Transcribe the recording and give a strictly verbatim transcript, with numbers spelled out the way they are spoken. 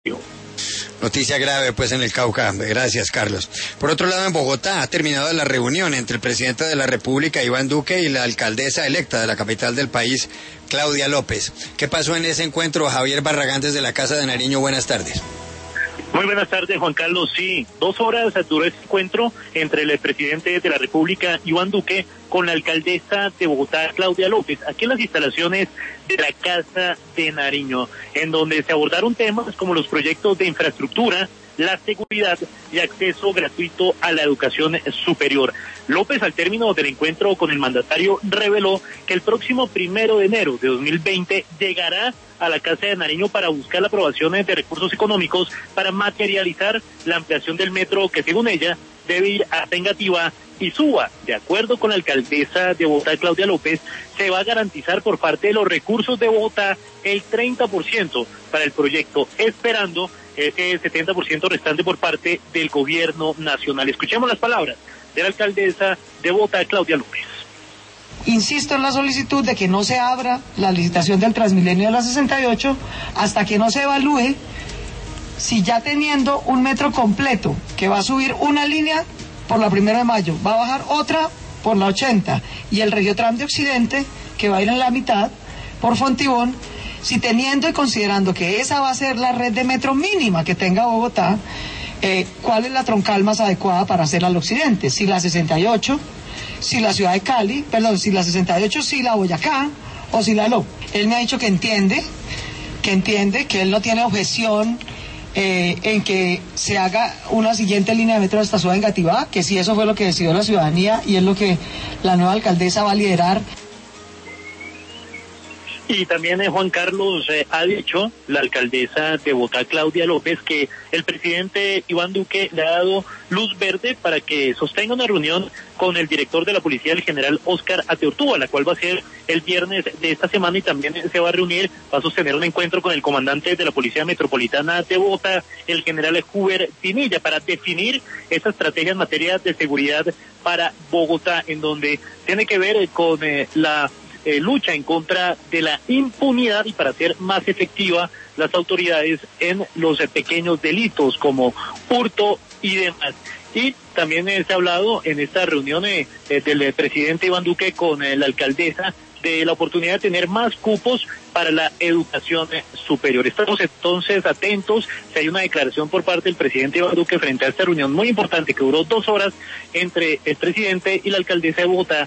Noticia grave pues en el Cauca. Gracias, Carlos. Por otro lado, en Bogotá ha terminado la reunión entre el presidente de la República, Iván Duque, y la alcaldesa electa de la capital del país, Claudia López. ¿Qué pasó en ese encuentro? Javier Barragán desde la Casa de Nariño, buenas tardes. Muy buenas tardes, Juan Carlos. Sí, dos horas duró este encuentro entre el presidente de la República, Iván Duque, con la alcaldesa de Bogotá, Claudia López, aquí en las instalaciones de la Casa de Nariño, en donde se abordaron temas como los proyectos de infraestructura, la seguridad y acceso gratuito a la educación superior. López, al término del encuentro con el mandatario, reveló que el próximo primero de enero de dos mil veinte llegará a la Casa de Nariño para buscar la aprobación de recursos económicos para materializar la ampliación del metro que, según ella, debe ir a Engativá y Suba. De acuerdo con la alcaldesa de Bogotá, Claudia López, se va a garantizar por parte de los recursos de Bogotá el treinta por ciento para el proyecto, esperando ese setenta por ciento restante por parte del gobierno nacional. Escuchemos las palabras de la alcaldesa de Bogotá, Claudia López. Insisto en la solicitud de que no se abra la licitación del Transmilenio de la sesenta y ocho hasta que no se evalúe si, ya teniendo un metro completo que va a subir una línea por la primera de mayo, va a bajar otra por la ochenta y el Regiotram de Occidente, que va a ir en la mitad por Fontibón, si teniendo y considerando que esa va a ser la red de metro mínima que tenga Bogotá, eh, ¿cuál es la troncal más adecuada para hacerla al occidente? Si la sesenta y ocho, si la ciudad de Cali, perdón, si la sesenta y ocho, si la Boyacá o si la L O P. Él me ha dicho que entiende, que entiende, que él no tiene objeción eh, en que se haga una siguiente línea de metro hasta Suba en Engativá, que si eso fue lo que decidió la ciudadanía y es lo que la nueva alcaldesa va a liderar. Y también eh, Juan Carlos eh, ha dicho la alcaldesa de Bogotá, Claudia López, que el presidente Iván Duque le ha dado luz verde para que sostenga una reunión con el director de la policía, el general Óscar Ateortúa, la cual va a ser el viernes de esta semana, y también se va a reunir, va a sostener un encuentro con el comandante de la Policía Metropolitana de Bogotá, el general Huber Pinilla, para definir esa estrategia en materia de seguridad para Bogotá, en donde tiene que ver con eh, la Eh, lucha en contra de la impunidad y para hacer más efectiva las autoridades en los eh, pequeños delitos como hurto y demás. Y también eh, se ha hablado en esta reunión eh, eh, del eh, presidente Iván Duque con eh, la alcaldesa de la oportunidad de tener más cupos para la educación eh, superior. Estamos entonces atentos si hay una declaración por parte del presidente Iván Duque frente a esta reunión muy importante que duró dos horas entre el presidente y la alcaldesa de Bogotá,